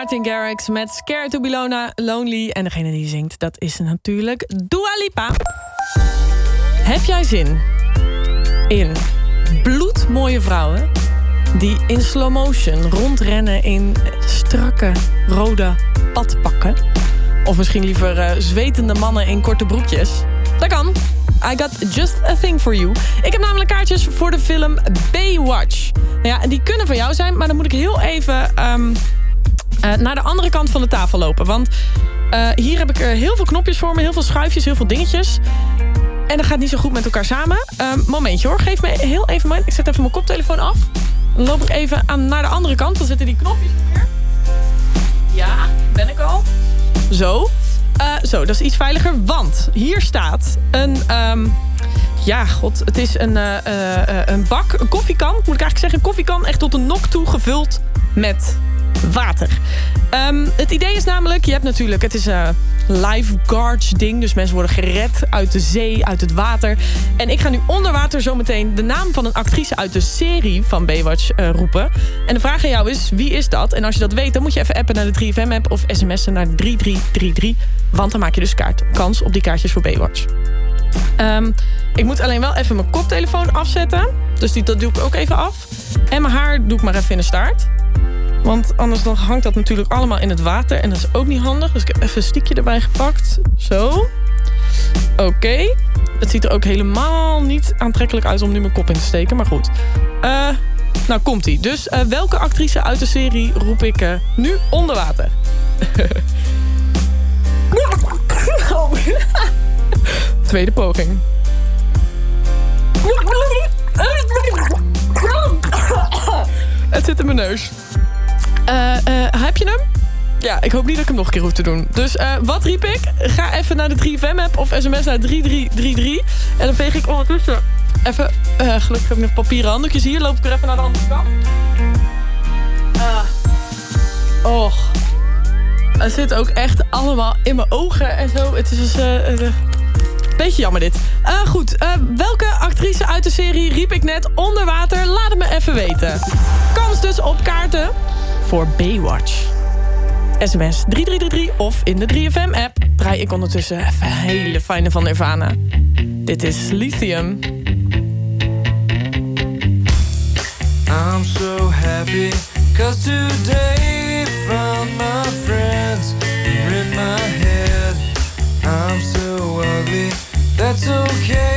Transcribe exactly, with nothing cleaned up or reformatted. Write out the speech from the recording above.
Martin Garrix met Scared to be Lona- Lonely. En degene die zingt, dat is natuurlijk Dua Lipa. Heb jij zin in bloedmooie vrouwen die in slow motion rondrennen in strakke rode badpakken? Of misschien liever uh, zwetende mannen in korte broekjes? Dat kan. I got just a thing for you. Ik heb namelijk kaartjes voor de film Baywatch. Nou ja, die kunnen van jou zijn, maar dan moet ik heel even um, uh, naar de andere kant van de tafel lopen. Want uh, hier heb ik er heel veel knopjes voor me, heel veel schuifjes, heel veel dingetjes. En dat gaat niet zo goed met elkaar samen. Um, momentje hoor, geef me heel even mijn... Ik zet even mijn koptelefoon af. Dan loop ik even aan, naar de andere kant. Dan zitten die knopjes weer. Ja, ben ik al. Zo. Uh, zo, dat is iets veiliger, want hier staat een... Um, ja, god, het is een, uh, uh, een bak, een koffiekan. Moet ik eigenlijk zeggen, een koffiekan echt tot een nok toe gevuld met water. Um, het idee is namelijk, je hebt natuurlijk, het is een lifeguards ding. Dus mensen worden gered uit de zee, uit het water. En ik ga nu onder water zometeen de naam van een actrice uit de serie van Baywatch uh, roepen. En de vraag aan jou is, wie is dat? En als je dat weet, dan moet je even appen naar de drie F M-app of sms'en naar drie drie drie drie. Want dan maak je dus kaart, kans op die kaartjes voor Baywatch. Um, ik moet alleen wel even mijn koptelefoon afzetten. Dus die, dat doe ik ook even af. En mijn haar doe ik maar even in de staart. Want anders dan hangt dat natuurlijk allemaal in het water. En dat is ook niet handig. Dus ik heb even een stiekje erbij gepakt. Zo. Oké. Okay. Het ziet er ook helemaal niet aantrekkelijk uit om nu mijn kop in te steken. Maar goed. Uh, nou, komt-ie. Dus uh, welke actrice uit de serie roep ik uh, nu onder water? Tweede poging. Het zit in mijn neus. Uh, uh, heb je hem? Ja, ik hoop niet dat ik hem nog een keer hoef te doen. Dus uh, wat riep ik? Ga even naar de drie F M-app of sms naar drie drie drie drie. En dan veeg ik ondertussen even... Uh, gelukkig heb ik nog papieren handdoekjes hier. Loop ik er even naar de andere kant. Uh. Och. Het zit ook echt allemaal in mijn ogen en zo. Het is dus... Uh, uh, beetje jammer dit. Uh, goed, uh, welke actrice uit de serie riep ik net onder water? Laat het me even weten. Kans dus op kaarten voor Baywatch. sms drie drie drie drie of in de drie F M-app. Draai ik ondertussen even een hele fijne van Nirvana. Dit is Lithium. I'm so happy, cause today found my friends in my head. I'm so ugly, that's okay.